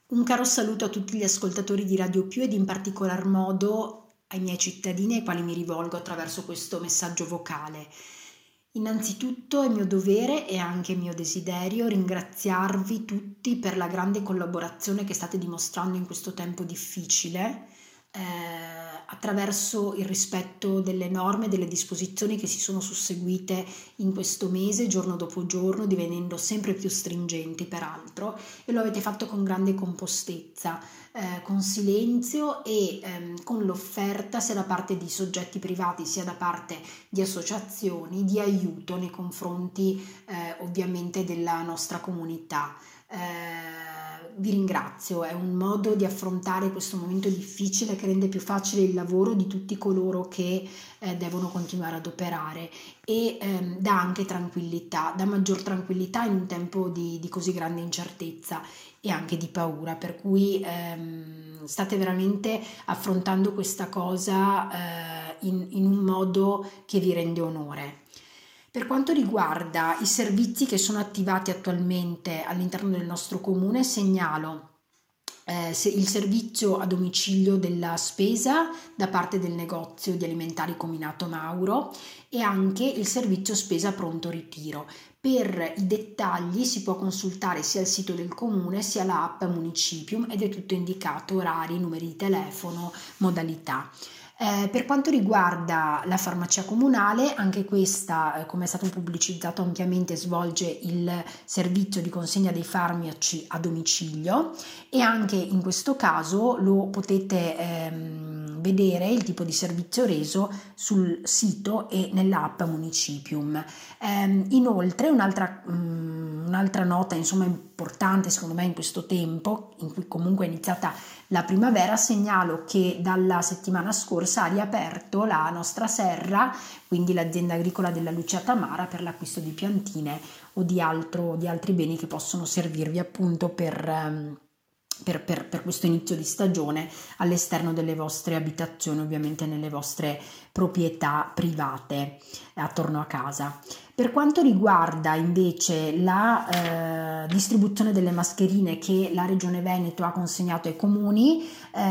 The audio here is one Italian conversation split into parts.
Un caro saluto a tutti gli ascoltatori di Radio Più ed in particolar modo ai miei cittadini ai quali mi rivolgo attraverso questo messaggio vocale. Innanzitutto è mio dovere e anche mio desiderio ringraziarvi tutti per la grande collaborazione che state dimostrando in questo tempo difficile, attraverso il rispetto delle norme, delle disposizioni che si sono susseguite in questo mese, giorno dopo giorno, divenendo sempre più stringenti peraltro, e lo avete fatto con grande compostezza, con silenzio e con l'offerta sia da parte di soggetti privati sia da parte di associazioni di aiuto nei confronti ovviamente della nostra comunità. Vi ringrazio, è un modo di affrontare questo momento difficile che rende più facile il lavoro di tutti coloro che devono continuare ad operare e dà anche tranquillità, dà maggior tranquillità in un tempo di così grande incertezza e anche di paura, per cui state veramente affrontando questa cosa in un modo che vi rende onore. Per quanto riguarda i servizi che sono attivati attualmente all'interno del nostro comune, segnalo il servizio a domicilio della spesa da parte del negozio di alimentari Cominato Mauro e anche il servizio spesa pronto ritiro. Per i dettagli si può consultare sia il sito del comune sia l'app Municipium ed è tutto indicato: orari, numeri di telefono, modalità. Per quanto riguarda la farmacia comunale, anche questa, come è stato pubblicizzato ampiamente, svolge il servizio di consegna dei farmaci a domicilio e anche in questo caso lo potete vedere il tipo di servizio reso sul sito e nell'app Municipium. Inoltre un'altra nota importante secondo me in questo tempo in cui comunque è iniziata la primavera, segnalo che dalla settimana scorsa ha riaperto la nostra serra, quindi l'azienda agricola della Lucia Tamara, per l'acquisto di piantine o di altri beni che possono servirvi appunto per questo inizio di stagione all'esterno delle vostre abitazioni, ovviamente nelle vostre proprietà private attorno a casa. Per quanto riguarda invece la distribuzione delle mascherine che la Regione Veneto ha consegnato ai comuni,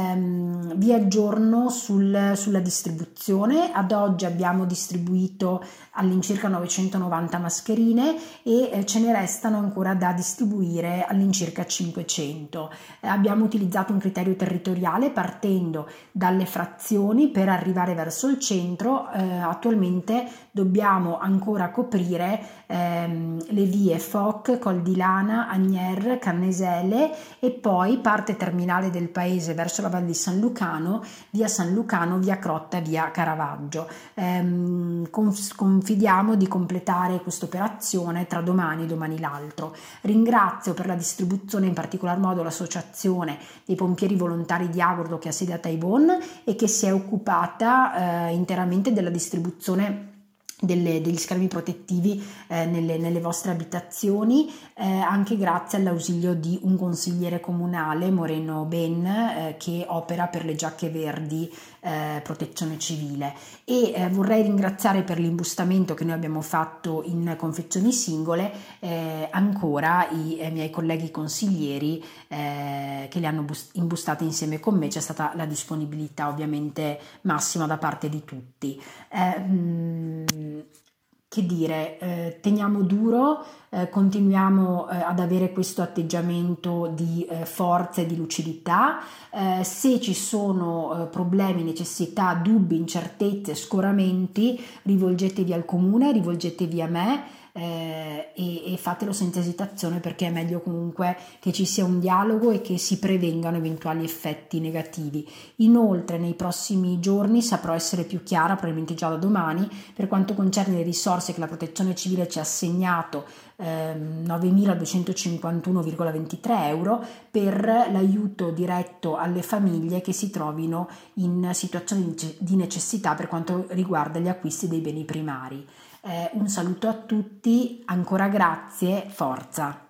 vi aggiorno sulla distribuzione. Ad oggi abbiamo distribuito all'incirca 990 mascherine e ce ne restano ancora da distribuire all'incirca 500. Abbiamo utilizzato un criterio territoriale partendo dalle frazioni per arrivare verso il centro. Attualmente dobbiamo ancora coprire le vie Foc, Col di Lana, Agner, Cannesele e poi parte terminale del paese verso la Val di San Lucano, via San Lucano, via Crotta, via Caravaggio. Confidiamo di completare questa operazione tra domani e domani l'altro. Ringrazio per la distribuzione in particolar modo l'associazione dei pompieri volontari di Agordo che ha sede a Taibon e che si è occupata interamente della distribuzione degli schermi protettivi nelle vostre abitazioni, anche grazie all'ausilio di un consigliere comunale, Moreno Ben, che opera per le giacche verdi protezione civile. E vorrei ringraziare per l'imbustamento che noi abbiamo fatto in confezioni singole ancora i miei colleghi consiglieri che le hanno imbustate insieme con me. C'è stata la disponibilità ovviamente massima da parte di tutti. Che dire, teniamo duro, continuiamo ad avere questo atteggiamento di forza e di lucidità. Se ci sono problemi, necessità, dubbi, incertezze, scoramenti, rivolgetevi al comune, rivolgetevi a me. E fatelo senza esitazione, perché è meglio comunque che ci sia un dialogo e che si prevengano eventuali effetti negativi. Inoltre nei prossimi giorni saprò essere più chiara, probabilmente già da domani, per quanto concerne le risorse che la Protezione Civile ci ha assegnato, 9.251,23 euro per l'aiuto diretto alle famiglie che si trovino in situazioni di necessità per quanto riguarda gli acquisti dei beni primari. Un saluto a tutti, ancora grazie, forza!